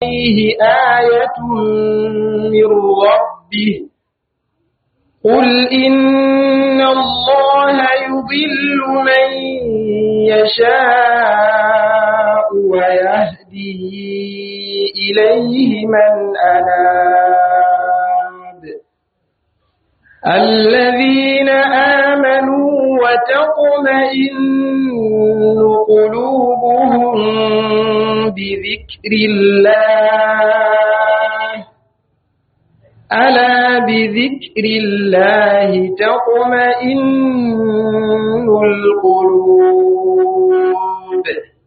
فيه آية من ربه قل إن الله يضل من يشاء ويهدي إليه من أناب الذين آمنوا وتطمئن قلوبهم بذكر الله ألا بذكر الله تطمئن القلوب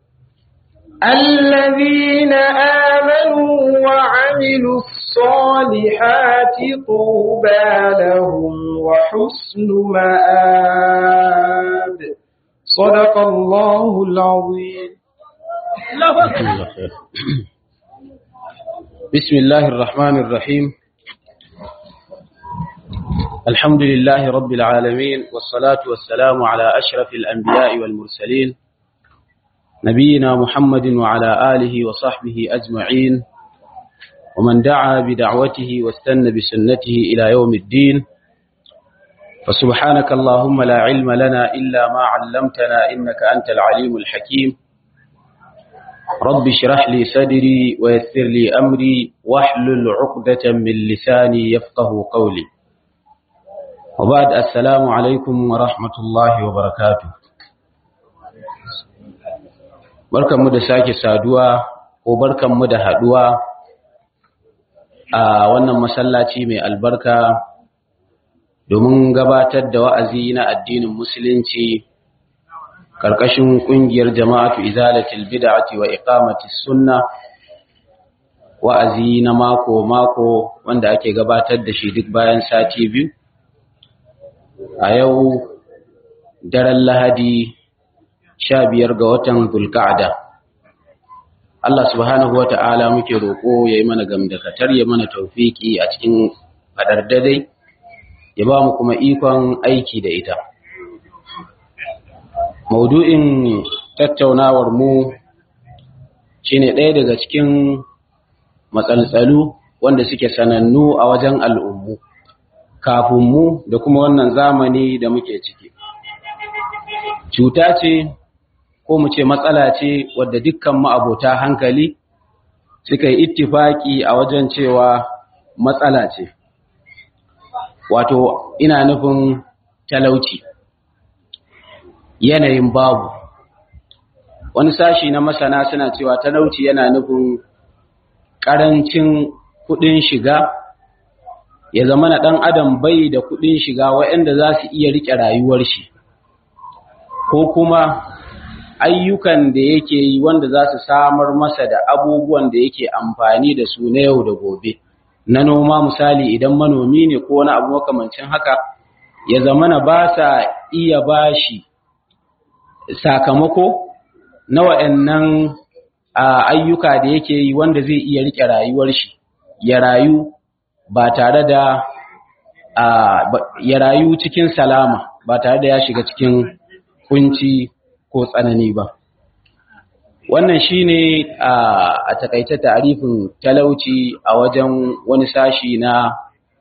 الذين آمنوا وعملوا الصالحات طوبى لهم وحسن مآب صدق الله العظيم. بسم الله الرحمن الرحيم الحمد لله رب العالمين والصلاة والسلام على أشرف الأنبياء والمرسلين نبينا محمد وعلى آله وصحبه أجمعين ومن دعا بدعوته واستنى بسنته إلى يوم الدين فسبحانك اللهم لا علم لنا إلا ما علمتنا إنك أنت العليم الحكيم رب اشرح لي صدري ويسر لي أمري واحلل عقدة من لساني يفقه قولي وبعد السلام عليكم ورحمة الله وبركاته. barkanmu da sake saduwa ko barkanmu da haduwa a wannan masallaci mai albarka domin gabatar da wa'azi na addinin musulunci karkashin kungiyar jama'atu izalatul bid'ati wa iqamatis sunnah wa'azi na mako wanda ake gabatar da shi duk bayan sati biyu a yau daren Lahadi 15 ga watan Zulqa'da. Allah subhanahu wata'ala muke roƙo yayi mana gamdakatar ya mana tawfiki a cikin fadar dai ya ba mu kuma ikon aiki da ita. Maudu'in tattaunawar mu shine ɗaya daga cikin matsaltsalu wanda suke sanannu a wajen al'ummu kafin mu da kuma wannan zamani da muke ciki. Cuta ce ko mu ce matsala ce wadda dukkan ma'abota hankali suka yi ittifaki a wajen cewa matsala ce. Wato ina nufin talauci, yanayin babu. Wani sashi na masana suna cewa talauci yana nufin ƙarancin kuɗin shiga, ya zama na ɗan adam bai da kuɗin shiga waɗanda za su iya riƙe rayuwar shi, ko kuma ayyukan da yake yi wanda za su samar masa da abubuwan da yake amfani da su na yau da gobe. Na noma misali idan manomi ne ko wani abu makamancin haka, ya zama na ba sa iya bashi sakamako na waɗannan ayyuka da yake yi wanda zai iya riƙe rayuwar shi, ya rayu ba tare da ya rayu cikin salama ba tare da ya shiga cikin kunci ko tsanani ba. Wannan shine a takaice ta'arifin talauci a wajen wani sashi na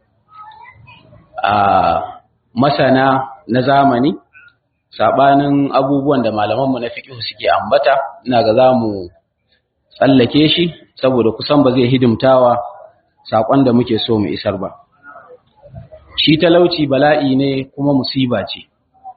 masana na zamani, sabanin abubuwan da malamanmu na fiqh suke ambata. Ina ga zamu tsallake shi saboda kusan ba zai hidimtawa sakon da muke so mu isar ba. Shi talauci bala'i ne kuma musiba ce.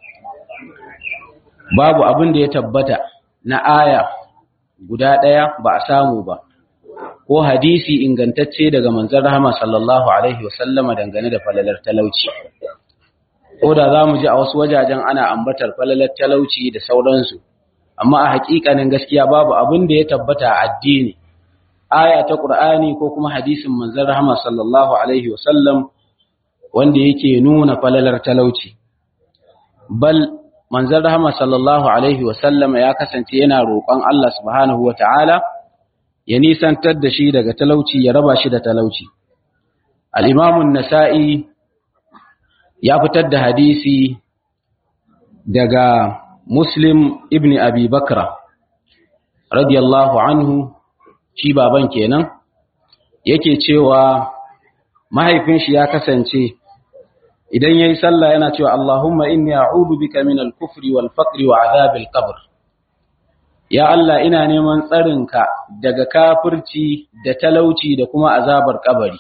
Babu abin da ya tabbata na aya guda ɗaya ba a samu ba, ko hadisi ingantacce daga manzon rahama sallallahu alaihi wasallama dangane da falalar talauci. Ko da za mu ji a wasu wajajen ana ambatar falalar talauci da sauransu, amma a haƙiƙanin gaskiya babu abin da ya tabbata a addini, aya ta Qur'ani ko kuma hadisin manzon rahama sallallahu alaihi wasallam wanda yake nuna falalar talauci. Bal manzon rahama sallallahu alaihi wasallam ya kasance yana roƙon Allah subhanahu wataala ya nisantar da shi daga talauci, ya raba shi da talauci. Al-Imam an-Nasa'i ya fitar da hadisi daga Muslim ibn Abi Bakra radiyallahu anhu, shi baban kenan, yake cewa mahaifin shi ya kasance idan yayi sallah yana cewa Allahumma inni a'udhu bika min al-kufri wal faqri wa 'adhabil qabr. Ya Allah, ina neman tsarinka daga kafirci da talauci da kuma azabar kabari.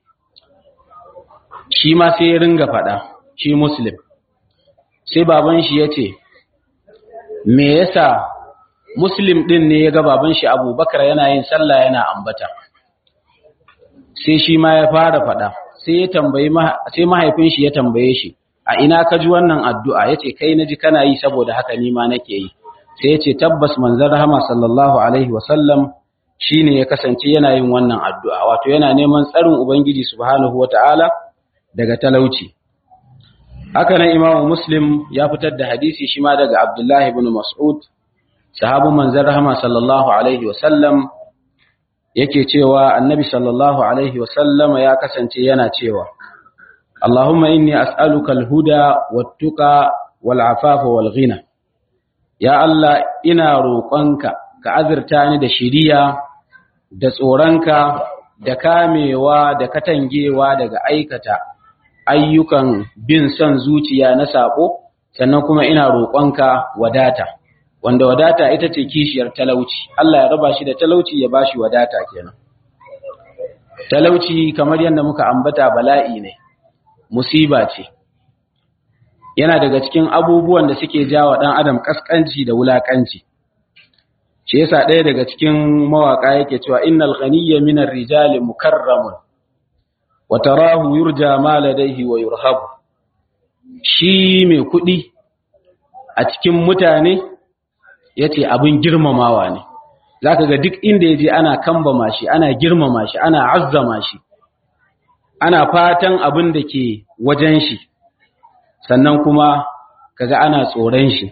Shi ma sai ya ringa faɗa, shi Muslim. Sai baban shi ya ce, me yasa Muslim ɗin ne ya ga baban shi Abubakar yana yin sallah yana ambata. Sai shi ma ya fara faɗa, sai mahaifin shi ya tambaye shi, a ina ka ji wannan addu'a? Ya ce, kai na ji kana yi saboda haka ni ma nake yi. Sai ya ce, tabbas manzon rahama sallallahu alaihi wasallam shi ne ya kasance yana yin wannan addu'a, wato yana neman tsarin Ubangiji subhanahu wa ta'ala daga talauci. Haka nan Imam Muslim ya fitar da hadisi shi ma daga Abdullahi ibn Mas'ud, sahabin manzon rahama sallallahu alaihi wasallam, yake cewa annabi sallallahu alaihi wasallam ya kasance yana cewa, Allahumma inni as'aluka al-huda wat-tuqa wal-afafa wal-ghina. Ya Allah, ina roƙonka ka azurta ni da shiriya, da tsoronka, da kamewa, da katangewa daga aikata ayyukan bin son zuciya na sabo, sannan kuma ina roƙonka wadata, wanda wadata ita ce kishiyar talauci. Allah ya raba shi da talauci ya bashi wadata kenan. Talauci kamar yadda muka ambata bala'i ne, musiba ce. Yana daga cikin abubuwan da suke jawa ɗan adam ƙasƙanci da wulaƙanci. Shi yasa ɗaya daga cikin mawaƙa yake cewa innal ghaniyya minar rijali mukarramun wa tarahu yurja ma ladayhi wa yurhabu. Shi mai kuɗi a cikin mutane yace abin girmamawa ne. Zaka ga duk inda yaje ana kambama shi, ana girmama shi, ana azzama shi. Ana fatan abin da ke wajen shi. Sannan kuma kaga ana tsoron shi.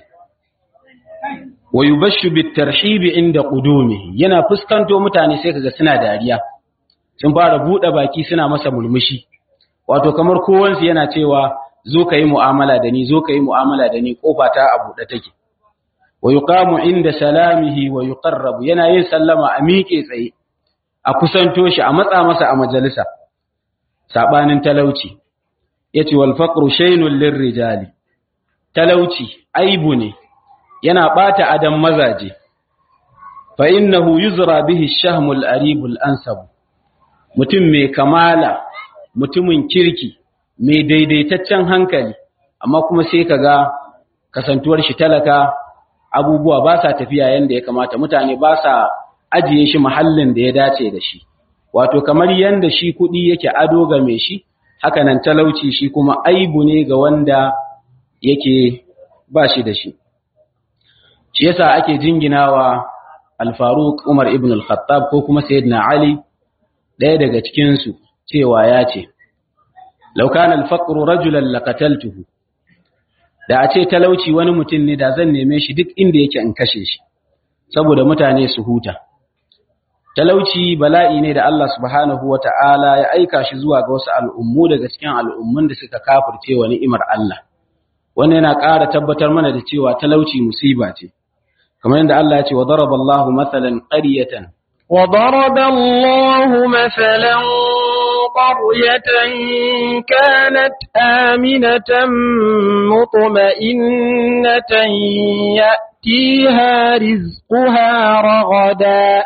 Wa yubashshu bitarhibi inda qudumihi, yana fuskanto mutane sai kaga suna dariya, sun fara bude baki suna masa mulmushi, wato kamar kowansu yana cewa zo kai mu'amala da ni, zo kai mu'amala da ni, kofa ta a bude take. Wa yuqamu inda salamihi wa yuqarrabu, yana yin sallama a miƙe tsaye, a kusanto shi, a matsa masa a majalisa. Sabanin talauci yace wal faqru shaynun lirrijali, talauci aibu ne, yana bata adam mazaje. Fa innahu yuzra bihi ash-shahmul aribul ansab, mutum mai kamala, mutumin kirki, mai daidaitaccen hankali, amma kuma sai kaga kasantuwar shi talaka, abubuwa ba sa tafiya yanda ya kamata, mutane ba sa ajiye shi mahallin da ya dace da shi. Wato kamar yanda shi kudi yake ado ga mai shi, haka nan talauci shi kuma aibu ne ga wanda yake ba shi da shi. Shi yasa ake jinginawa Al-Faruq Umar ibn al-Khattab ko kuma Sayyidina Ali, ɗaya daga cikin su cewa ya ce, law kana al-faqru rajulan laqataltuhu, da a ce talauci wani mutum ne da zan neme shi duk inda yake in kashe shi, saboda mutane su huta. Talauci bala'i ne da Allah subhanahu wa ta'ala ya aika shi zuwa ga wasu al'ummu daga cikin al'ummun da suka kafirce wa ni'imar Allah. Wannan yana ƙara tabbatar mana da cewa talauci musiba ce. Kamar yadda Allah ya ce, wa daraba Allahu mathalan qaryatan. Wa daraba Allahu mathalan qaryatan kanat aminatan mutma'innatan ya'tiha rizquha raghadan.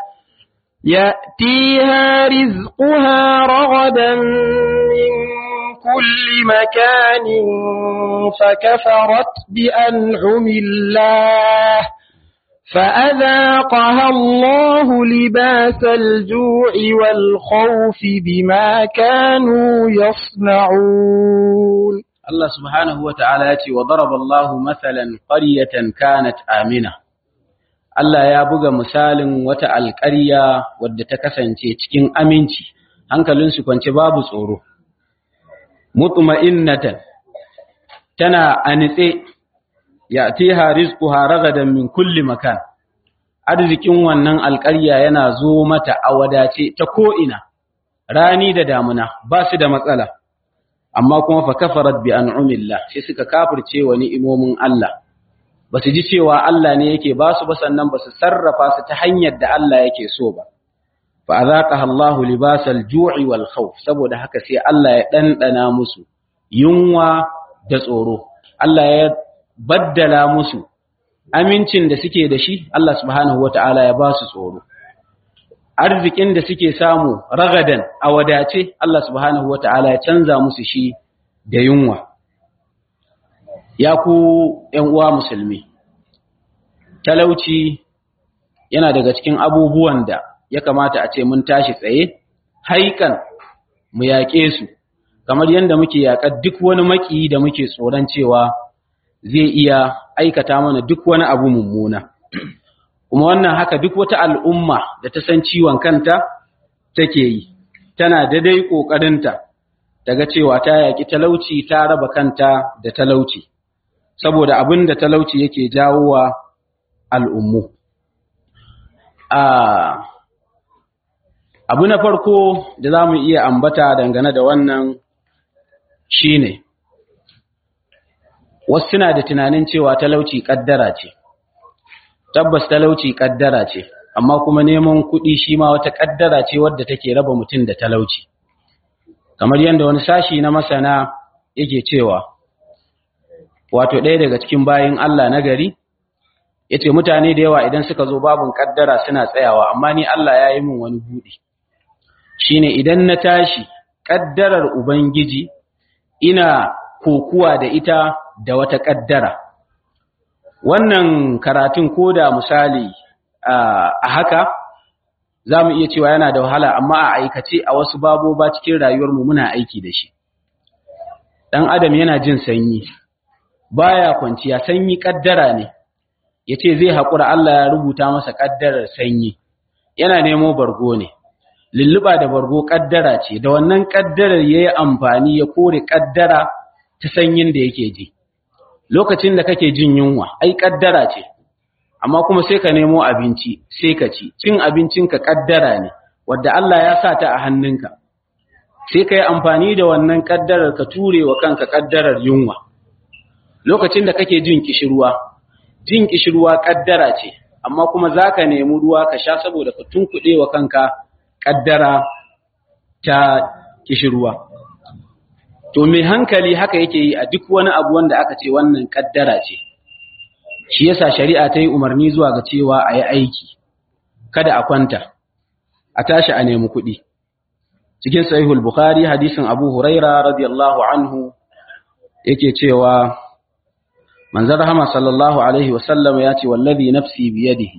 يأتيها رزقها رغدا من كل مكان فكفرت بأنعم الله فأذاقها الله لباس الجوع والخوف بما كانوا يصنعون. الله سبحانه وتعالى وضرب الله مثلا قرية كانت آمنة. Allah ya buga misalin wata alƙarya wadda ta kasance cikin aminci, hankalinsu kwance babu tsoro. Mutma'innatan, tana anitse, ya'tiha rizquha ragadan min kulli makan. Arzikin wannan alƙarya yana zo mata a wadace ta ko'ina, rani da damuna ba su da matsala, amma kuma fa kafarat bi an'umillah, sai suka kafirce wa ni'imomin Allah. Ba su ji cewa Allah ne yake ba su ba, sannan ba su sarrafa su ta hanyar da Allah yake so ba. fa azaqaha Allahu libasal ju'i wal khawf, saboda haka sai Allah ya dandana musu yunwa da tsoro. Allah ya baddala musu amincin da suke da shi, Allah subhanahu wata'ala ya ba su tsoro. Arzikin da suke samu ragadan a wadace, Allah subhanahu wata'ala ya canza musu shi da yunwa. Ya ku ƴan uwa musulmi, talauci yana daga cikin abubuwan da ya kamata a ce mun tashi tsaye haikan mu yaƙe su, kamar yadda muke yaƙar duk wani maƙiyi da muke tsoron cewa zai iya aikata mana duk wani abu mummuna. Kuma wannan haka duk wata al'umma da ta san ciwon kanta take yi, tana daidai ƙoƙarinta daga cewa ta yaƙi talauci, ta raba kanta da talauci, saboda abin da talauci yake jawo wa al'ummu. Abu na farko da za mu iya ambata dangane da wannan shi ne, wasu suna da tunanin cewa talauci ƙaddara ce. Tabbas talauci ƙaddara ce, amma kuma neman kuɗi shi ma wata ƙaddara ce wadda take raba mutum da talauci. Kamar yadda wani sashi na masana yake cewa, wato ɗaya daga cikin bayin Allah na gari, ya ce mutane da yawa idan suka zo babin ƙaddara suna tsayawa, amma ni Allah ya yi min wani buɗe. Shi ne idan na tashi ƙaddarar Ubangiji ina kokuwa da ita da wata ƙaddara. Wannan karatun ko da misali a haka za mu iya cewa yana da wahala, amma a aikace a wasu baboba cikin rayuwarmu muna aiki da shi. Ɗan adam yana jin sanyi, baya kwanciya, sanyi ƙaddara ne, ya ce zai haƙura Allah ya rubuta masa ƙaddarar sanyi, yana nemo bargo ne, lulluɓa da bargo ƙaddara ce, da wannan ƙaddarar ya yi amfani ya kore ƙaddara ta sanyin da yake ji. Lokacin da kake jin yunwa, ai ƙaddara ce, amma kuma sai ka nemo abinci, sai ka ci, cin abincinka ƙaddara ne, wadda Allah ya sa ta a hannunka, sai ka yi amfani da wannan ƙaddarar ka ture wa kanka ƙaddarar yunwa. Lokacin da kake jin kishirwa ƙaddara ce, amma kuma za ka nemi ruwa ka sha saboda ka tunkuɗe wa kanka ƙaddara ta kishirwa. To mai hankali haka yake yi a duk wani abu wanda aka ce wannan ƙaddara ce. Shi yasa shari'a ta yi umarni zuwa ga cewa a yi aiki, kada a kwanta, a tashi a nemi kuɗi. Cikin Sahihul Bukhari hadisin Abu Huraira radiyallahu anhu yake cewa manzon rahama sallallahu alaihi wasallam ya ce wallazi nafsi biyadihi,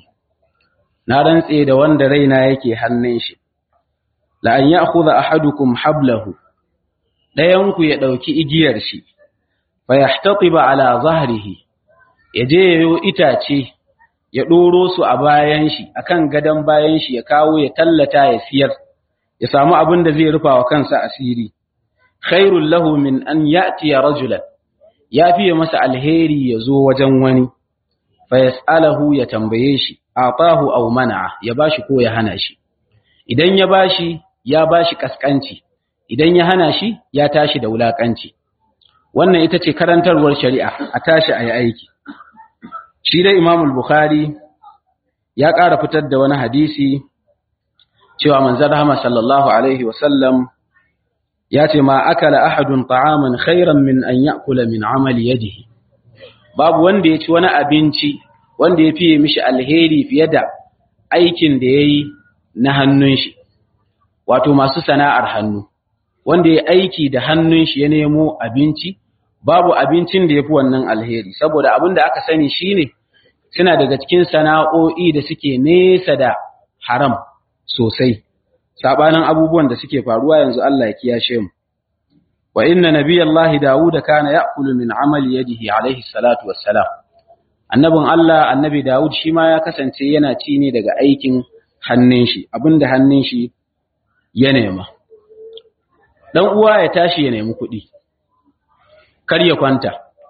na rantse da wanda raina yake hannun shi, la an ya'khudha ahadukum hablahu, dayanku ya dauki igiyar shi, fa yahtatiba ala zahrihi, yaje yayo itace ya doro su a bayan shi, akan gadan bayan shi, ya kawo ya tallata ya siyar, ya samu abin da zai rufa wa kansa asiri. Khairul lahu min an ya'ti rajulan, ya fiye masa alheri ya zo wajen wani, fa yas'alahu, ya tambaye shi, atahu aw mana'a, ya bashi ko ya hana shi. Idan ya bashi kaskanci, idan ya hana shi ya tashi da wulakanci. Wannan ita ce karantarwar shari'a, a tashi ayi aiki. Shi da Imam al-Bukhari ya ƙara fitar da wani hadisi cewa manzon rahama sallallahu alaihi wasallam ya ce ma akala ahadun ta'aman khairan min an ya'kula min amali yadihi, babu wanda ya ci wani abinci wanda ya fiye mishi alheri fiye da aikin da yayi na hannun shi, wato masu sana'ar hannu, wanda ya aiki da hannun shi ya nemo abinci, babu abincin da yafi wannan alheri, saboda abin da aka sani shine suna daga cikin sana'o'i da suke nesa da haram sosai, sabanin abubuwan da suke faruwa yanzu, Allah ya kiyashe mu. Wa inna nabiyallahi Dawud kana ya'kulu min amali yadihi alayhi salatu wassalam. Annabin Allah, annabi Dawud shi ma ya kasance yana ci ne daga aikin hannun shi, abinda hannun shi ya nema. Dan uwa ya tashi ya nemi kuɗi, kar ya kwanta.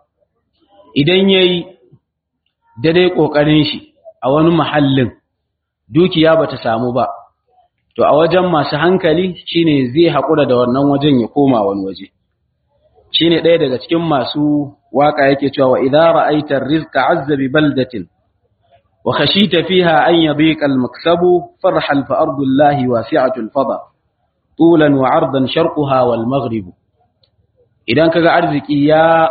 Idan yayi daidai kokarin shi a wani mahallin dukiya bata samu ba, to a wajen masu hankali shine zai haƙura da wannan wajen ya koma wani waje. Shine ɗaya daga cikin masu waka yake cewa wa idza ra'aita ar-rizqa 'azza bi baldatin wa khashita fiha an yadhiqa al-maksabu farhal fa ardullahi wasi'atu al-fada tulan wa 'ardan sharquha wal maghrib. Idan kaga arziki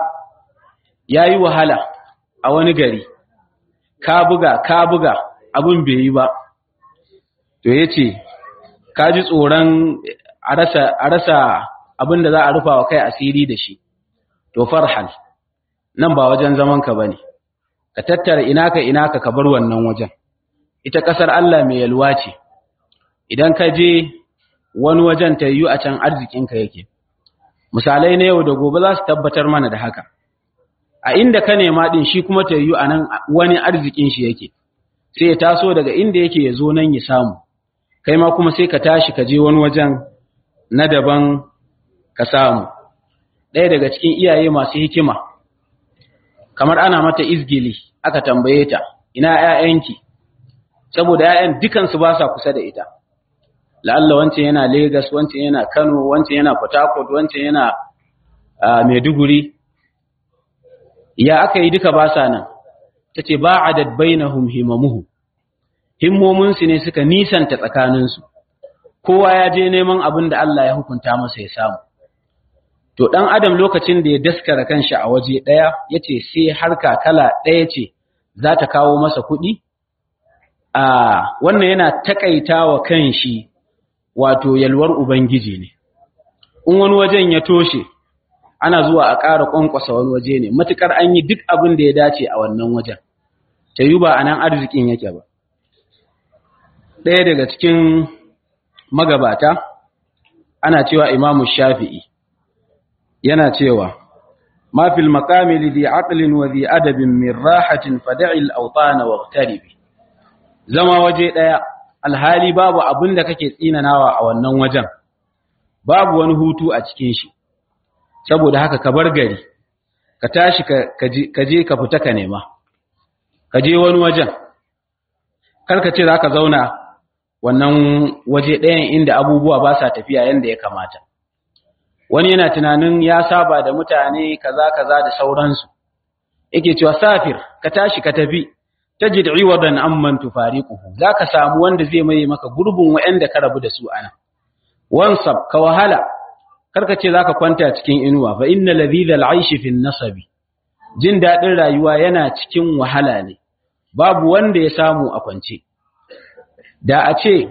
yayi wahala a wani gari, ka buga abun bai yi ba, to yace ka ji tsoron a rasa abin da za a rufa wa kai asiri da shi, to farhal nan ba wajen zaman ka bane, ka tattara inaka ka bar wannan wajen. Ita kasar Allah mai yalwa ce, idan ka je wani wajen ta yiwu a can arzikinka yake. Misalai na yau da gobe za su tabbatar mana da haka. A inda ka nema din shi kuma ta yiwu a nan wani arzikin shi yake, sai ya taso daga inda yake ya zo nan ya samu, kai ma kuma sai ka tashi ka je wani wajen na daban ka samu. Ɗaya daga cikin iyaye masu hikima, kamar ana mata izgili, aka tambaye ta, ina ‘ya'yanki, saboda ‘ya'yan dukansu ba sa kusa da ita. La'alla wancan yana Legas, wancan yana Kano, wancan yana Port Harcourt, wancan yana Maiduguri. Ya aka yi duka ba sa nan, ta ce ba a dadbai na himamuhu, himmominsu ne suka nisanta tsakaninsu, kowa ya je neman abin da Allah ya hukunta masa ya samu. To ɗan adam lokacin da ya daskara kanshi a waje ɗaya, ya ce sai harka kala ɗaya ce za ta kawo masa kuɗi, wannan yana taƙaita wa kanshi wato yalwar Ubangiji ne. In wani wajen ya toshe, ana zuwa a ƙara ƙwanƙwasa wani waje ne, matuƙar an yi duk abin da ya dace a wannan wajen, ta yi ba a nan arzikin yake ba. Ɗaya daga cikin magabata, ana cewa Imamu Shafi'i, yana cewa, ma fil maqami li aqlin wa dhi adabin min rahatin fad'i al-awtan waqtaribi. Zama waje ɗaya, alhali babu abin da kake tsinanawa a wannan wajen, babu wani hutu a cikin shi, saboda haka ka bar gari, ka tashi ka je ka fita ka nema, ka je wani wajen, karka ce za ka zauna wannan waje ɗayan inda abubuwa ba sa tafiya yadda ya kamata. Wani yana tunanin ya saba da mutane kaza da sauransu, yake cewa safir, ka tashi ka tafi, tajid iwadan amman tufariquhu, zaka samu wanda zai mai maka gurbin wa'anda ka rabu da su ana. Wansab, ka wahala, karka ce zaka kwanta cikin inuwa, fa inna ladhidhal aishi fin nasabi, jin dadin rayuwa yana cikin wahala ne, babu wanda ya samu a kwance. Da a ce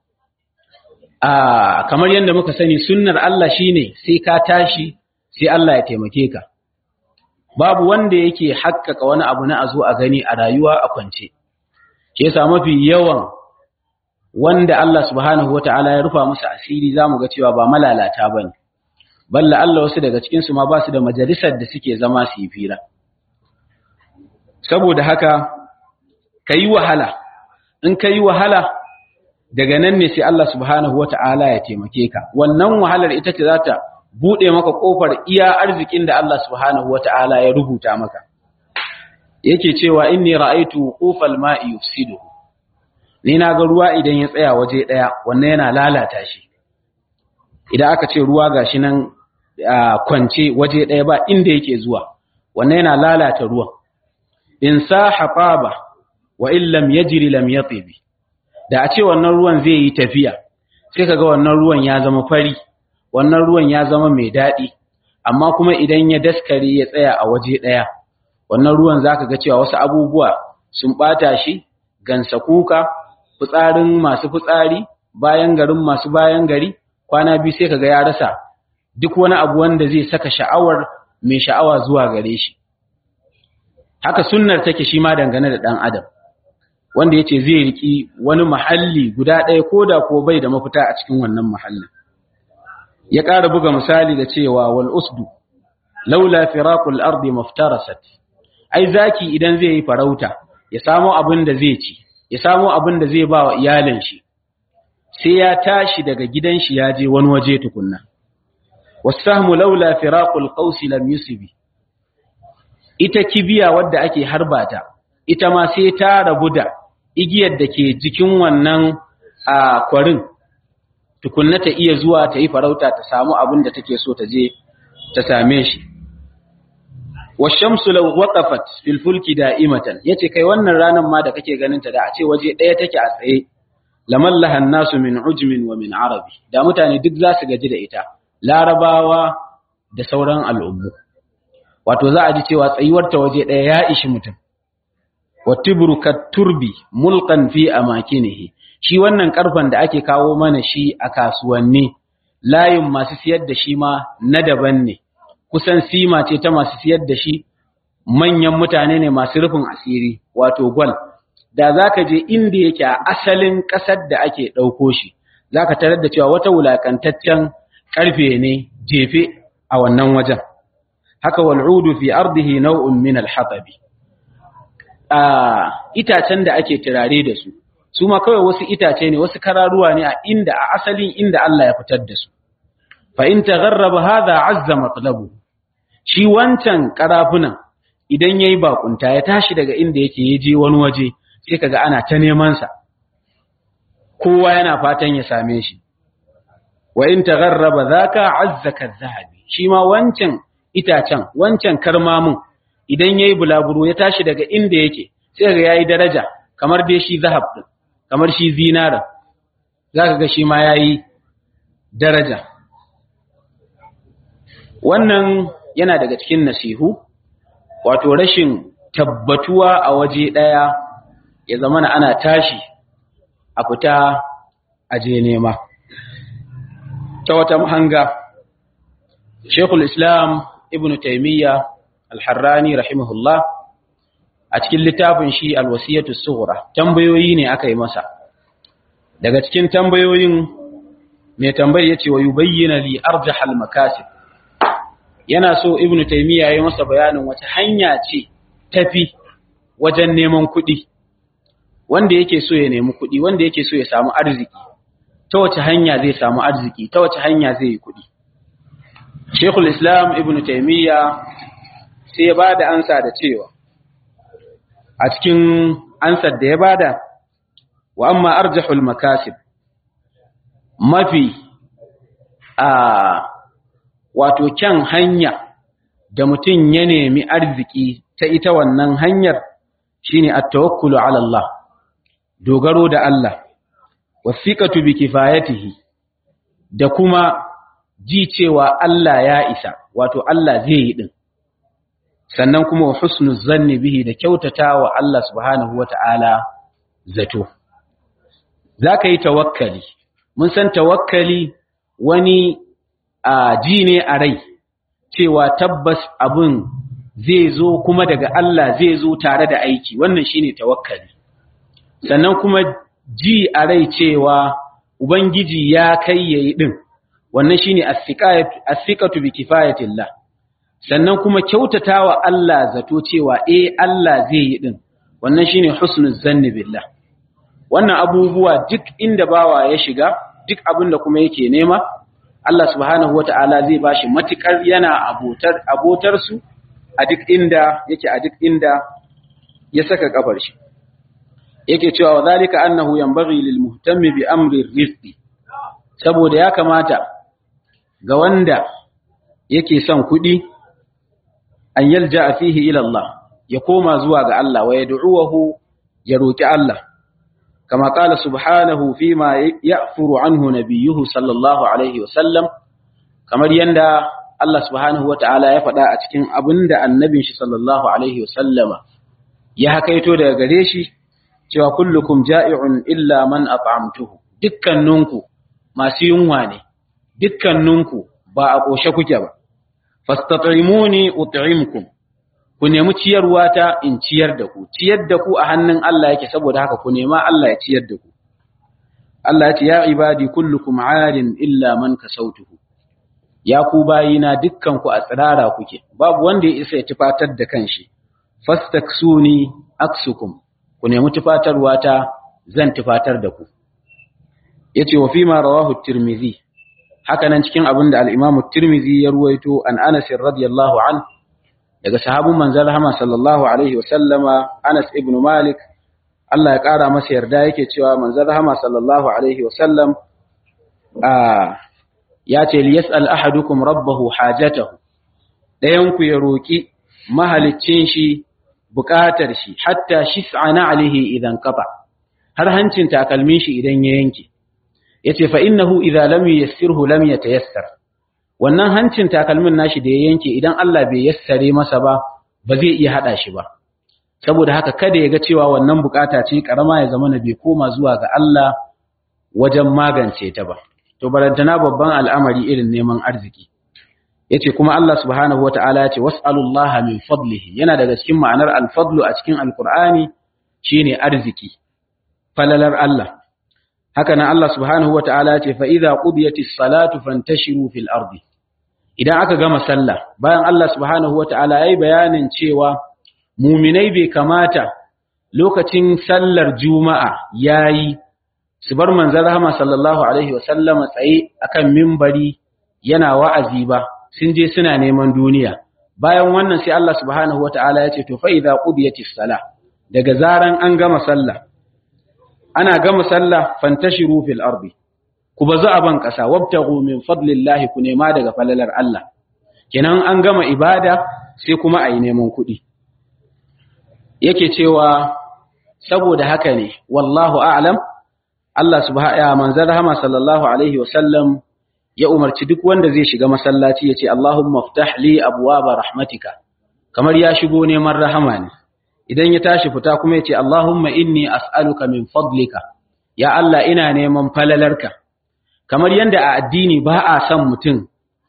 kamar yadda muka sani sunnar Allah shine sai ka tashi sai Allah ya taimake ka, babu wanda yake haƙƙaƙa wani abu na a zo a gani a rayuwa a kwance. Ke yasa mafi yawan wanda Allah subhanahu wata'ala ya rufa musu asiri zamu ga cewa ba malalata bane, balla Allah wasu daga cikin su ma ba su da majalisar da suke zama su yi fira. Saboda haka kayi wahala, in kayi wahala daga nan ne sai Allah subhanahu wata'ala ya taimake ka. Wannan wahalar ita ce za ta buɗe maka ƙofar iya arzikin da Allah subhanahu wata'ala ya rubuta maka. Yake cewa inni ra'aitu qufal ma'i yufsidu, ni na ga ruwa idan ya tsaya waje ɗaya wannan yana lalata shi. Idan aka ce ruwa gashi nan kwance waje ɗaya ba inda yake zuwa, wannan yana lalata ruwan. In saha taba wa in lam yajri lam yatibi, da a ce wannan ruwan zai yi tafiya sai kaga wannan ruwan ya zama fari, wannan ruwan ya zama mai daɗi, amma kuma idan ya daskare ya tsaya a waje ɗaya, wannan ruwan zaka ga cewa wasu abubuwa sun ɓata shi, gansa kuka, fitsarin masu fitsari, bayan garin masu bayan gari, kwana biyu sai kaga ya rasa duk wani abu wanda zai saka sha'awar mai sha'awa zuwa gare shi. Haka sunnar take shi ma dangane da ɗan adam, wanda yace zai riki wani mahalli guda ɗaya koda ko bai da mafita a cikin wannan mahallin. Ya ƙara buga misali da cewa wal usdu laula firaqul ardi maftarasat, ai zaki idan zai yi farauta ya samu abin da zai ci, ya samu abin da zai ba wa iyalin shi, sai ya tashi daga gidan shi ya je wani waje tukunna. Wasahmu laula firaqul qausi lam yusbi, ita kibiya wadda ake harbata ita ma sai ta rabu da igiyar da ke jikin wannan kwarin tukunna ta iya zuwa ta yi farauta ta samu abin da take so ta je ta same shi. washamsu law waqafat fil fulki da'imatan yace kai wannan ranan ma da kake ganin ta da a ce waje daya take a tsaye lamallaha an-nasu min ujmin wa min arabi da mutane duk za su gaji da ita larabawa da sauran al'ummu wato za a ji cewa tsayuwar ta waje daya ya ishi mutum watibru turbi mulqan fi amakinihi shi wannan karfan da ake kawo mana shi a kasuwanni layin masu siyar da shi ma na daban ne kusan sima ce ta masu siyar da shi manyan mutane ne masu rufin asiri wato gwal da zaka je inda yake a asalin kasar da ake dauko shi zaka tarar da cewa wata wulakantaccen karfe ne jefe a wannan wajen haka wal'udu fi ardihi naw'un min al-hatab itacen da ake turare da su ma kawai wasu itace ne wasu kararuwa ne a asalin inda Allah ya fitar da su fa in tagharraba hadha azza matlabu shi wancan karafunan idan yayi bakunta ya tashi daga inda yake yaje wani waje sai kaga ana ta neman sa kowa yana fatan ya same shi wa in tagharraba dhaka azza kadhahabi shi ma wancan itacen wancan karmamun idan yayi bulaguro ya tashi daga inda yake sai kaga yayi daraja kamar dai shi zahab din kamar shi zinara zaka ga shi ma yayi daraja wannan yana daga cikin nasihu wato rashin tabbatuwa a waje daya ya zamana ana tashi a fita aje nema ta wata hanga Sheikhul Islam Ibn Taymiyyah Al-Harrani rahimahullah a cikin littafin shi Al-Wasiyatu Sughra tambayoyi ne aka yi masa daga cikin tambayoyin mai tambayar yace wa yubayyana li arjahal makasib yana so Ibn Taymiyyah ya masa bayanin wata hanya ce tafi wajen neman kuɗi wanda yake so ya nemi kuɗi wanda yake so ya samu arziki ta wace hanya zai samu arziki ta wace hanya zai yi kuɗi Sheikhul Islam Ibn Taymiyyah sai ya bada ansa da cewa a cikin ansar da ya bada wa amma arjahul makasib mafi wato kyan hanya da mutum ya nemi arziki ta ita wannan hanyar shine at-tawakkulu ala Allah dogaro da Allah wasiqatu bi kifayatihi da kuma ji cewa Allah ya isa wato Allah zai yi din sannan kuma husnul zanni bihi da kyautatawa Allah subhanahu wata'ala zato zaka yi tawakkali mun san tawakkali wani ji ne a rai cewa tabbas abin zai zo kuma daga Allah zai zo tare da aiki wannan shine tawakkali sannan kuma ji a rai cewa ubangiji ya kai yayi din wannan shine as-siqatu bi kifayatillah sannan kuma kyautatawa Allah zato cewa Allah zai yi din wannan shine husnul zanni billah wannan abubuwa duk inda bawa ya shiga duk abinda kuma yake nema Allah subhanahu wata'ala zai bashi matukar yana abotar su a duk inda yake a duk inda ya saka kafar shi yake cewa wadhalika annahu yanbaghi lil muhtammi bi amri rizqi saboda ya kamata ga wanda yake son kudi an yalja fihi ila Allah ya koma zuwa ga Allah wa yad'uhu ya roki Allah kama qala subhanahu fima ya'furu anhu nabiyuhu sallallahu alaihi wasallam kamar yanda Allah subhanahu wata'ala ya faɗa a cikin abinda annabin shi sallallahu alaihi wasallama ya hakaito daga gare shi cewa kullukum ja'i'un illa man at'amtuhu dukkaninku masu yunwa ne dukkaninku ba a koshe kuke ba fastat'imuni ut'imkum ku nemi ciyarwa ta in ciyar da ku a hannun Allah yake saboda haka ku nema Allah ya ciyar da ku Allah ya ce ya ibadi kullukum 'adin illa man kasautuhu ya ku bayina dukkan ku a tsirara kuke babu wanda ya isa ya tufatar da kanshi fastaksuni aksukum ku nemi tufatarwa ta zan tufatar da ku yace wa fima rawahu at-tirmidhi haka nan cikin abinda al-imam at-tirmidhi ya ruwaito an Anas radiyallahu anhu daga sahabin manzon Rahama sallallahu alaihi wasallama Anas ibn Malik Allah ya kara masa yarda yake cewa manzon Rahama sallallahu alaihi wasallam ya ce liyas'al ahadukum rabbahu hajatahu dayan ku ya roki mahaliccin shi buƙatar shi hatta shis'ana alihi idan qata har hancin takalmin shi idan ya yanke yace fa innahu idza lam yassirhu lam yatayassar wannan hancin takalmin nashi da ya yanke idan Allah bai yassare masa ba zai iya hada shi ba saboda haka kada ya ga cewa wannan bukata ce karama ya zama na bai koma zuwa ga Allah wajen magance ta ba to barantana babban al'amari irin neman arziki yace kuma Allah subhanahu wataala yace was'alullaha min fadlihi yana daga cikin ma'anar al-fadlu a cikin alqur'ani shine arziki falalar Allah haka nan Allah subhanahu wataala yace fa idza qudiyatis salatu fantashiru fil ardi idan aka gama sallah bayan Allah subhanahu wataala yayi bayanin cewa mu'minai bai kamata lokacin sallar juma'a yayi su bar manzon rahama sallallahu alaihi wasallam tsaye akan minbari yana wa'azi ba sun je suna neman duniya bayan wannan sai Allah subhanahu wataala ya ce to fa idza qudiyatis salah daga zaran an gama sallah ana gama sallah fantashiru fil ardi ku bazu aban kasa wabtaghu min fadlillahi ku nema daga falalar Allah kenan an gama ibada sai kuma ayi neman kuɗi yake cewa saboda haka ne wallahu a'lam Allah subhanahu manzon rahama sallallahu alaihi wasallam ya umarci duk wanda zai shiga masallaci ya ce Allahumma ftah li abwaaba rahmatika kamar ya shigo neman rahama ne idan ya tashi fita kuma ya ce Allahumma inni as'aluka min fadlika ya Allah ina neman falalarka kamar yanda a addini ba a san mutum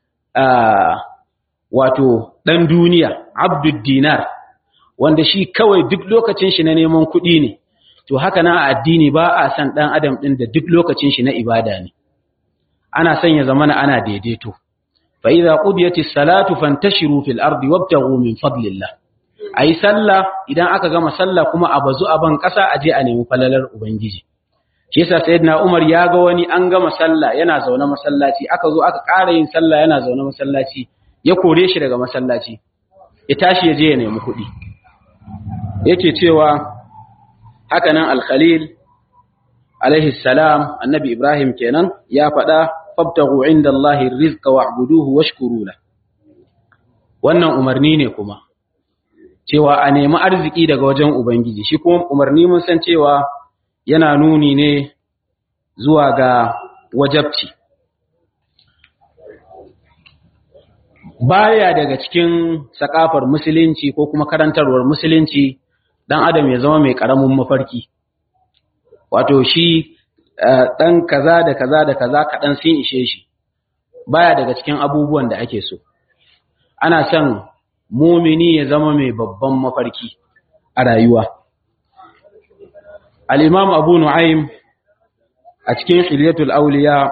wato dan duniya abdud dinar wanda shi kawai duk lokacin shi na neman kuɗi ne to haka na a addini ba a san dan adam din da duk lokacin shi na ibada ne ana son ya zamana ana daidaito fa idza qudiyatis salatu fantashiru fil ardi wabtaghu min fadlillah ayi sallah idan aka gama sallah kuma a bazu a ban kasa aje a nemi falalar ubangiji shi yasa sayyidina Umar ya ga wani an gama sallah yana zaune masallaci aka zo aka ƙara yin sallah yana zaune masallaci ya kore shi daga masallaci ya tashi ya je ya nemi kuɗi yake cewa haka nan al-Khalil alaihi salam annabi Ibrahim kenan ya faɗa fabtaghu inda Allahi rizqa wa'buduhu washkuru la wannan umarni ne kuma cewa a nemi arziki daga wajen ubangiji shi kuma umarni mun san cewa yana nuni ne zuwa ga wajabci baya daga cikin sakafar musulunci ko kuma karantarwar musulunci dan adam ya zama mai karamin mafarki wato shi ɗan kaza da kaza da kaza kaɗan sun ishe shi baya daga cikin abubuwan da ake so ana son mumini ya zama mai babban mafarki a rayuwa al-imam abu nu'aym a cikin hilyatul awliya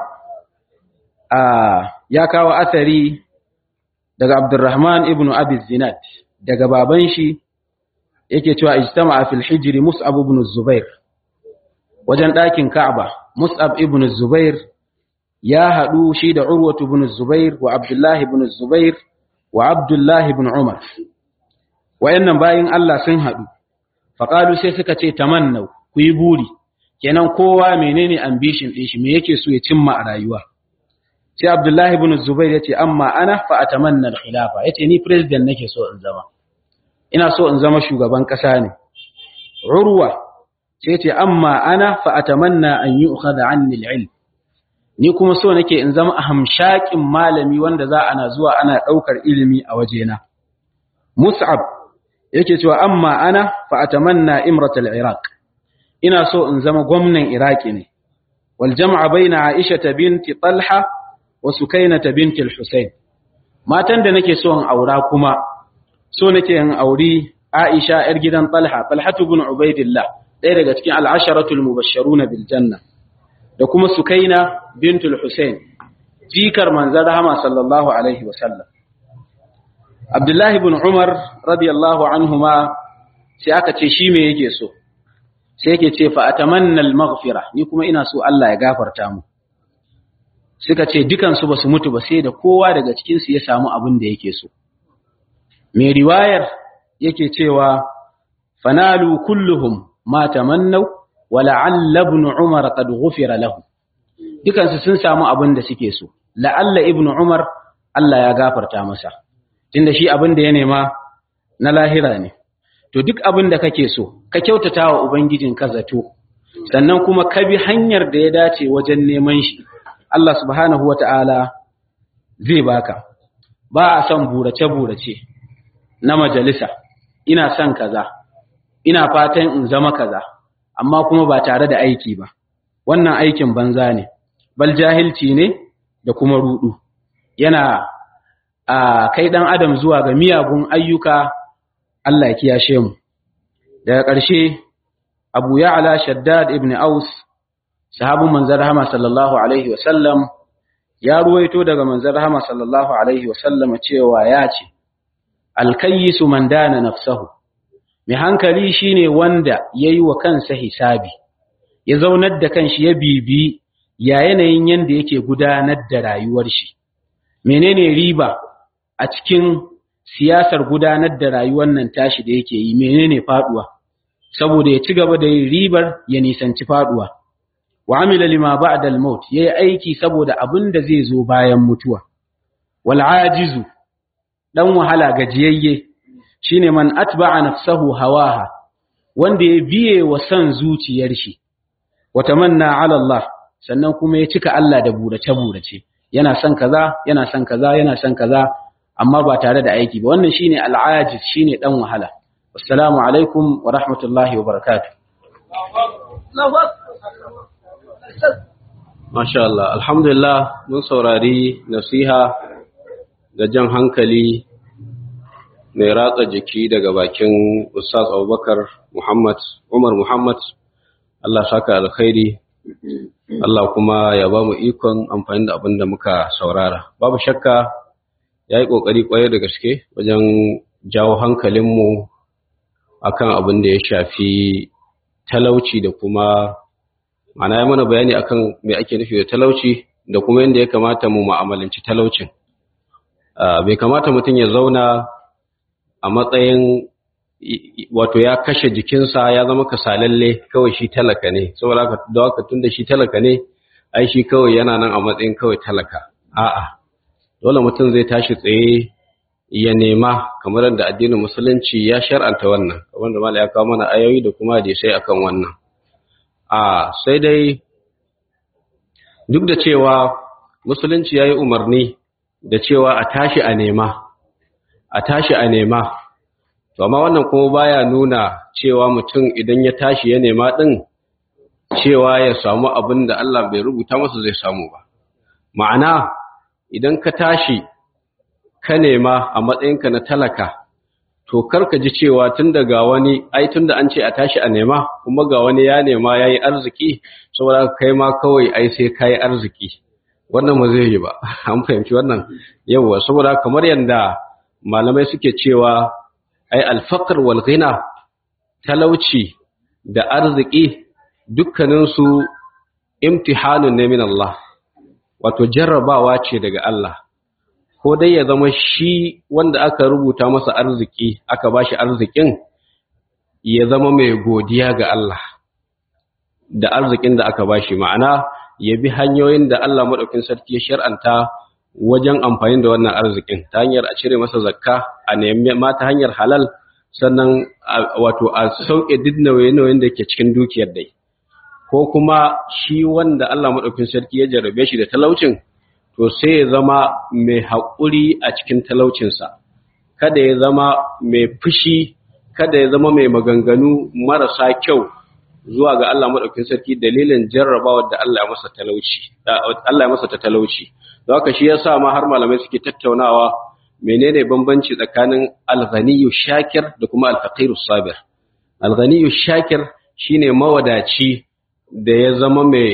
ya kawo asari daga abdurrahman ibn abi zinad daga baban shi yake cewa ijtama'a fil hijri mus'ab ibn zubair wajen ɗakin Ka'aba Mus'ab ibn Zubair ya haɗu shi da Urwa ibn Zubair wa Abdullah ibn Zubair wa Abdullah ibn Umar wayannan bayin Allah sun haɗu faqalu sai suka ce tamannau ku yi buri kenan kowa menene ambition din shi me yake so ya cimma a rayuwa sai Abdullah ibn Zubair yace amma ana fa atamanna al-khilafa yace ni president nake so in zama ina so in zama shugaban ƙasa ne Urwa sai ce amma ana fa atamanna an yu'khadha anni al-ilm ni kuma so nake in zama hamshakin malami wanda za ana zuwa ana daukar ilimi a wajena Mus'ab yake cewa amma ana fa atamanna imrat al-Iraq ina so in zama gwamnan Iraki ne wal jam'a baina Aisha binti Talha wa Sukainah binti al-Husayn matan da nake so in aura kuma so nake in auri Aisha yar gidan Talha ibn Ubaidillah ɗaya daga cikin al'asharatul mubashsharuna bil janna da kuma Sukaina bintul Husayn jikar manzon rahama sallallahu alaihi wasallam Abdullahi ibn Umar radiyallahu anhuma sai aka ce shi me yake so sai yake ce fa atamanna al-maghfira ni kuma ina so Allah ya gafarta mu suka ce dukan su basu mutu ba sai da kowa daga cikin su ya samu abin da yake so mai riwayar yake cewa fanalu kulluhum ma tamannau wa la'alla ibn Umar qad ghufira lahu dukan su sun samu abin da suke so la'alla ibn Umar Allah ya gafarta masa tunda shi abin da ya nema na lahira ne. To duk abin da kake so ka kyautata wa ubangijinka zato, sannan kuma ka bi hanyar da ya dace wajen neman shi, Allah subhanahu wata'ala zai baka. Ba a son burace-burace na majalisa, ina son kaza, ina fatan in zama kaza, amma kuma ba tare da aiki ba. Wannan aikin banza ne, bal jahilci ne da kuma rudu. Yana kai dan adam zuwa ga miyagun ayyuka, Allah ya kiyashe mu. Daga ƙarshe, Abu Ya'la Shaddad ibn Aus, sahabin manzon rahama sallallahu alaihi wasallam, ya ruwaito daga manzon rahama sallallahu alaihi wasallam cewa ya ce, alkayyisu man dana nafsahu, mai hankali shine wanda yayi wa kansa hisabi, ya zaunar da kanshi ya bibi ya yanayin yanda yake gudanar da rayuwar shi. Menene riba a cikin siyasar gudanar da rayuwar nan tashi da yake yi, menene faduwa, saboda ya ci gaba da yin ribar ya nisanci faduwa. Wa amila lima ba'da al-maut, yayi aiki saboda abin da zai zo bayan mutuwa. Wal ajizu, dan wahala gajiyayye, shine man atba'a nafsahu hawaha, wanda ya biye wa san zuciyar shi. Wa tamanna 'ala Allah, sannan kuma ya cika Allah da burace-burace, yana son kaza, yana son kaza, yana son kaza, amma ba tare da aiki ba. Wannan shine al-ajiz, shine dan wahala. Assalamu alaikum wa rahmatullahi wa barakatuh. Masha Allah, alhamdulillah, mun saurari nasiha da jan hankali mai ratsa jiki daga bakin Ustaz Abubakar Umar Muhammad. Allah saka alkhairi, Allah kuma ya ba mu ikon amfani da abin da muka saurara. Babu shakka ya yi ƙoƙari ƙwayar da gaske wajen jawo hankalinmu akan abin da ya shafi talauci da kuma ma'ana ya mana bayani akan me ake nufi da talauci da kuma yadda ya kamata mu mu'amalanci talaucin. Bai kamata mutum ya zauna a matsayin wato ya kashe jikinsa ya zama kasalalle kawai shi talaka ne, saboda haka tunda shi talaka ne ai shi kawai yana nan a matsayin kawai talaka. A'a, dole mutum zai tashi tsaye ya nema kamar yadda addinin musulunci ya shar'anta wannan, wanda mala ya kawo mana ayoyi da kuma hadisai akan wannan. Sai dai duk da cewa musulunci ya yi umarni da cewa a tashi a nema, to amma wannan kuma baya nuna cewa mutum idan ya tashi ya nema din cewa ya samu abin da Allah bai rubuta masa zai samu ba. Ma'ana idan ka tashi ka nema a matsayinka na talaka, to karka ji cewa tun daga wani tun da an ce a tashi a nema kuma ga wani ya nema yayi arziki, saboda kai ma kawai sai kai arziki. Wannan ba zai yi ba. An fahimci wannan? Yawa, saboda kamar yanda malamai suke cewa al-faqr wal ghina, talauci da arziki dukkanin su imtihanun ne min Allah, wato jarrabawa ce daga Allah. Ko dai ya zama shi wanda aka rubuta masa arziki, aka bashi arzikin, ya zama mai godiya ga Allah da arzikin da aka bashi, ma'ana ya bi hanyoyin da Allah madaukakin sarki ya shar'anta wajen amfani da wannan arzikin, ta hanyar a cire masa zakka, a nemi ma ta hanyar halal, sannan wato a sauke duk nauye-nauyen da ke cikin dukiyar dai. Ko kuma shi wanda Allah madaukakin sarki ya jarrabe shi da talaucin, to sai ya zama mai haƙuri a cikin talaucinsa, kada ya zama mai fushi, kada ya zama mai maganganu marasa kyau zuwa ga Allah madaukakin sarki dalilin jarrabawar da Allah ya masa ta talauci. Don haka shi yasa ma har malamai suke tattaunawa menene bambanci tsakanin al-ghaniyyu shakir da kuma al-faqiru sabir. Al-ghaniyyu shakir shine mawadaci da ya zama mai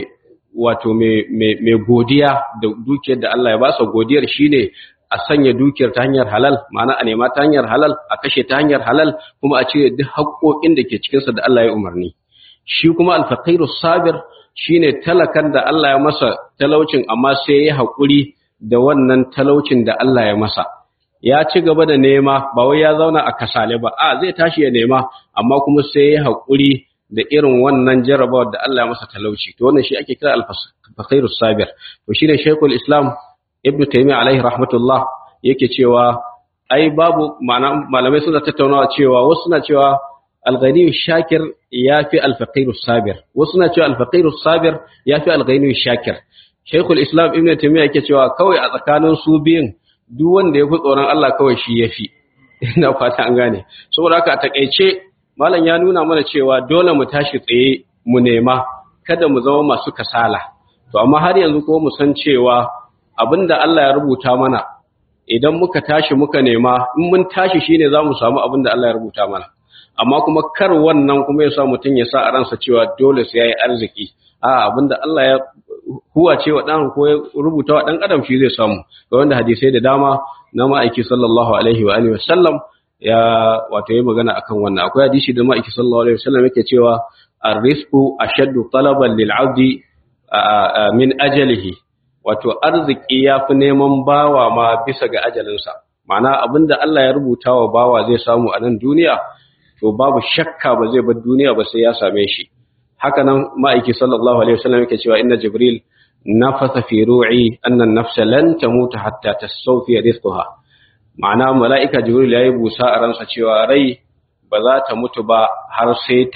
godiya da dukiyar da Allah ya ba sa. Godiyar shine a sanya dukiyar ta hanyar halal, ma'ana a nema ta hanyar halal, a kashe ta hanyar halal, kuma a cire duk haƙoƙin da ke cikinsa da Allah ya umarni. Shi kuma al-faqiru sabir shine talakan da Allah ya masa talaucin amma sai ya haƙuri da wannan talaucin da Allah ya masa. Ya ci gaba da nema, ba wai ya zauna a kasale ba, zai tashi ya nema, amma kuma sai ya haƙuri da irin wannan jarrabawar da Allah ya masa talauci. To wannan shi ake kira al-faqirus sabir. To shine Sheikhul Islam Ibn Taymiyyah alaihi rahmatullah yake cewa ai babu malamai suna tattaunawa cewa wasu suna cewa al-ghani shakir yafi al-faqir sabir, wasu suna cewa al-faqir sabir yafi al-ghani shakir. Shaykhul Islam Ibn Taymiyyah yake cewa kawai a tsakanin su biyun duk wanda yafi tsoron Allah kawai shi yafi. Ina fata an gane. Saboda haka a takeice malam ya nuna mana cewa dole mu tashi tsaye mu nema, kada mu zama masu kasala. To amma har yanzu ko mu san cewa abinda Allah ya rubuta mana idan muka tashi muka nema, in mun tashi shine zamu samu abinda Allah ya rubuta mana. Amma kuma kar wannan kuma ya sa mutum ya sa a ransa cewa dole sai yayi arziki. Abinda Allah ya huwace wa dan ko ya rubuta wa dan adam shi zai samu. Ga wanda hadisai da dama na ma'aiki sallallahu alaihi wa alihi wasallam ya wato yi magana akan wannan. Akwai hadisi da ma'aiki sallallahu alaihi wasallam yake cewa ar-rizqu ashaddu talaban lil 'abdi min ajalihi, wato arziki yafi neman bawa ma bisa ga ajalinsa. Ma'ana abinda Allah ya rubuta wa bawa zai samu a nan duniya, to babu shakka ba zai bar duniya ba sai ya same shi. Haka nan ma'aiki sallallahu alaihi wasallam yake cewa inna jibril nafasa fi ru'i anna an-nafsa lan tamuta hatta tasawfi rizqaha. Ma'ana mala'ika jibril yayi busa a ransa cewa rai ba za ta mutu ba har sai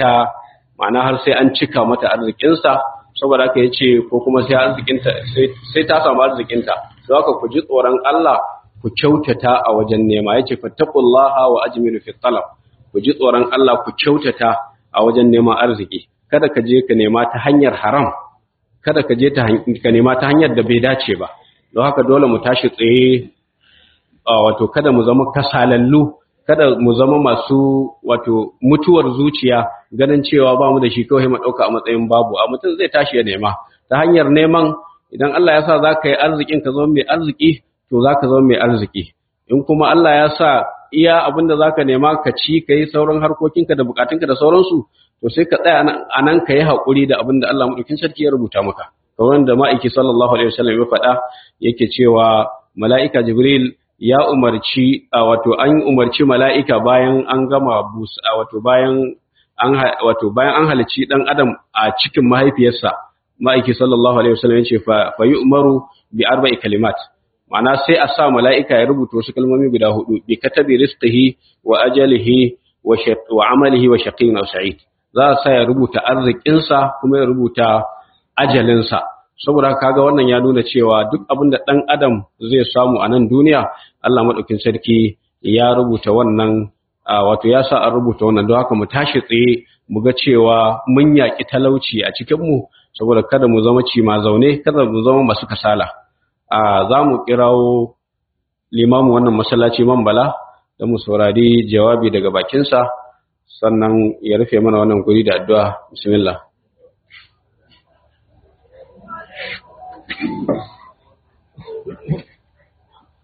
an cika mata arzikinsa. Saboda haka yace ko kuma sai arzikinta sai ta samu arzikinta. Don haka ku ji tsoron Allah, ku kyautata a wajen nema. Yace fattaqullaha wa ajmilu fi talab. Ku ji tsoron Allah, ku kyautata a wajen neman arziki. Kada ka je ka nema ta hanyar haram, kada ka je ka nema ta hanyar da bai dace ba. Don haka dole mu tashi tsaye, wato kada mu zama kasalallu, kada mu zama masu wato mutuwar zuciya ganin cewa ba mu da shi kawai mu dauka a matsayin babu. A mutum zai tashi ya nema ta hanyar neman. Idan Allah ya sa za ka yi arzikin ka zama mai arziki, to za ka zama mai arziki. In kuma Allah ya sa iya abin da za ka nema ka ci, ka yi sauran harkokinka da bukatunka da sauransu, to sai ka tsaya a nan ka yi haƙuri da abin da Allah maɗaukin sarki ya rubuta maka. Kamar da ma'aiki sallallahu alaihi wasallam ya faɗa, yake cewa mala'ika Jibril ya umarci an umarci mala'ika bayan an gama busa bayan an halicci dan adam a cikin mahaifiyarsa. Ma'aiki sallallahu alaihi wasallam ya ce fa yu'maru bi arba'i kalimat. Ma'ana sai a sa mala'ika ya rubuta wasu kalmomi guda 4, bi katabi rizqihi wa ajalihi wa amalihi wa shaqiyyun aw sa'id. Za a sa ya rubuta arzikinsa kuma ya rubuta ajalinsa. Saboda kaga wannan ya nuna cewa duk abin da dan adam zai samu a nan duniya, Allah madaukin sarki ya rubuta wannan, ya sa an rubuta wannan. Don haka mu tashi tsaye mu ga cewa mun yaki talauci a cikin mu, saboda kada mu zama cima zaune, kada mu zama masu kasala. Za mu kirawo limamu wannan masallaci Man Bala da mu saurari jawabi daga bakinsa, sannan ya rufe mana wannan guri da addu'a. Bismillah.